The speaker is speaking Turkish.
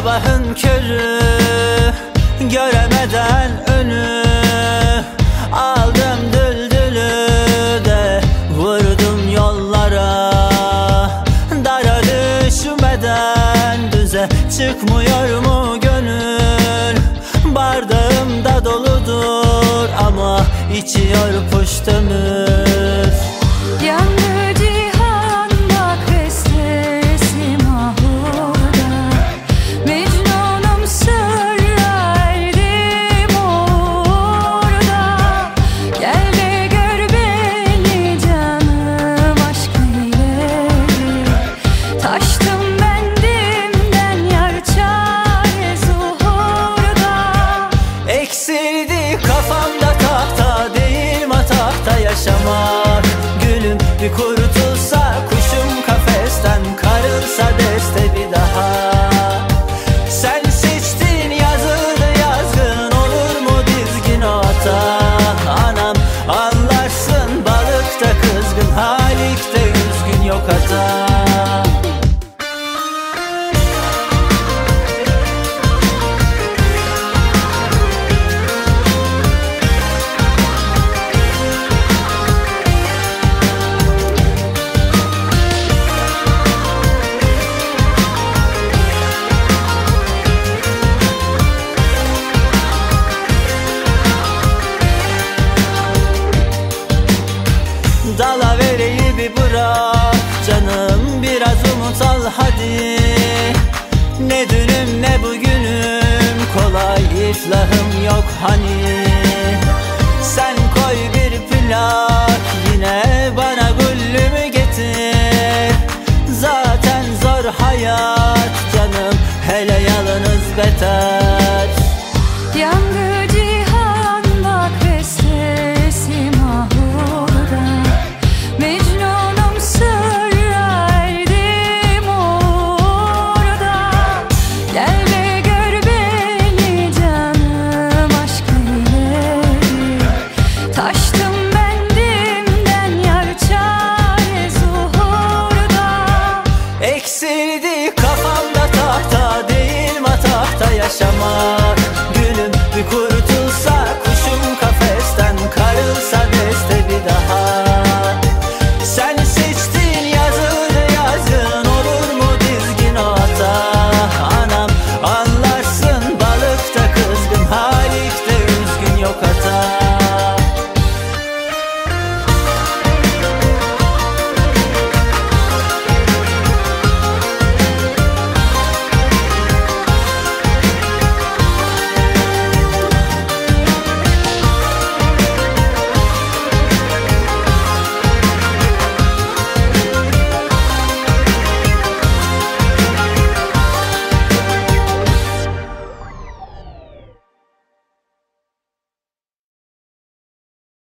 Sabahın körü göremeden önü, aldım düldülü de vurdum yollara. Dara düşmeden düze çıkmıyor mu gönül? Bardağım da doludur ama içiyor puştunuz. Yandı cihan bak ve sesim ahurda, Mecnunum sır erdim orada. Gel de gör beni canım aşk eyledi, taştım bendimden yar çare zuhurda. Eksildi kafamda tahta değil matahta yaşamak. Gülüm bir kurtulsa kuşum kafesten, karılsa deste bir daha. Sen seçtin yazıldı yazgın, olur mu dizgin o hata? Anam anlarsın balıkta kızgın, halikte üzgün yok hata. Dalavereyi bir bırak canım, biraz umut al hadi. Ne dünüm ne bugünüm, kolay iflahım yok hani. Sen koy bir plak yine bana güllümü getir. Zaten zor hayat canım, hele yalnız beter. Yandı cihan bak ve sesim ahurda, Mecnunum sır erdim orada. Gel de gör beni canım aşk eyledi, taştım bendimden yar çare zuhurda. Eksildi kafamda tahta değil matahta yaşamak.